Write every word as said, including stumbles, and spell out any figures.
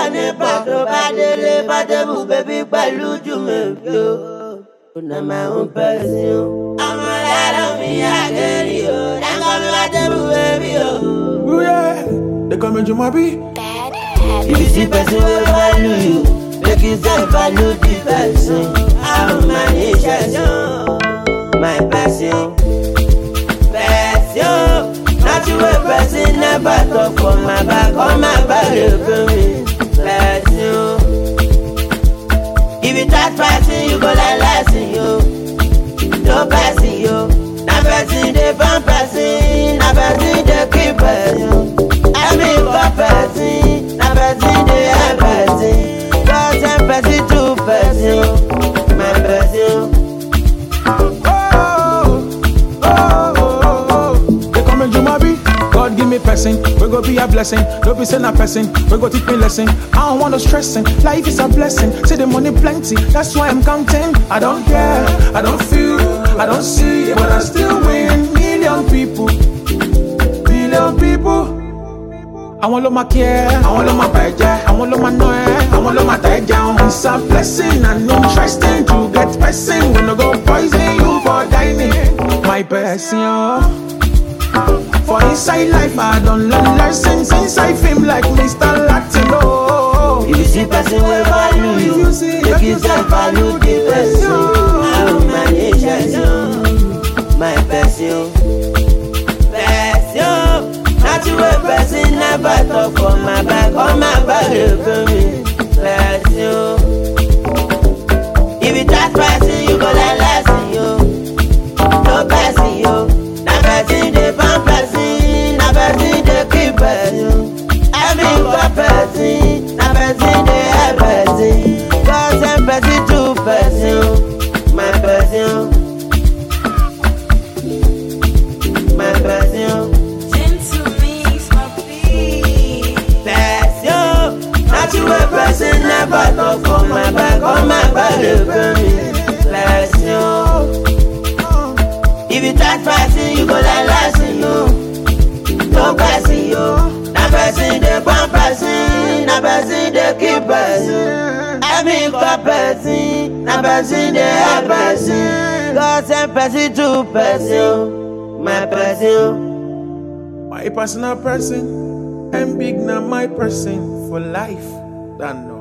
nípa tó bá délé bá débù bébí pẹ̀lú jù mí lò. Na my own person. I'm a lot of me, I get you. Then come me bá débù baby oh. Ooh yeah, they call me Jumabi. If you see person wey value you, make you self value the person. I'm my nation, my passion, passion. Not you a person never talk for my back, on my back for me, passion. If you touch passion, you go like lesson yo. No passion yo, na person dey born person, na person dey keep person. I mean for person, na person dey help person. God send person to person, my person. Oh, oh, oh, oh. They call me Jumabi. God give me person, we go be a blessing. Don't be saying a person, we go teach me lesson. I don't want no stressing, life is a blessing. See the money plenty, that's why I'm counting. I don't care, I don't feel, I don't see, but I still win. Million people, billion people. I want lo my care, I want lo my budget, I want lo my noe, I want lo my take down. It's a blessing and interesting to get person. Gonna go poison you for dining. My person. For inside life, I don't learn lessons inside film like Mister Latino. If you see person wey value you, make you self value the person. I'm my nation, my passion, passion. Not you a person never talk for my back, on my back for me, passion. If you touch person, you go like lesson yo. No passion yo, na person dey born person, na person dey keep person. I mean for person, na person dey help person. God send person to person, my person, my person. Not you a person never talk for my back, on my back for me, passion. If you touch person, you go like lesson yo. No person yo, na person dey born person, na person dey keep person. I mean for person, na person dey help person. God send person to person, my person. My personal person, and big now my person for life. Don't know.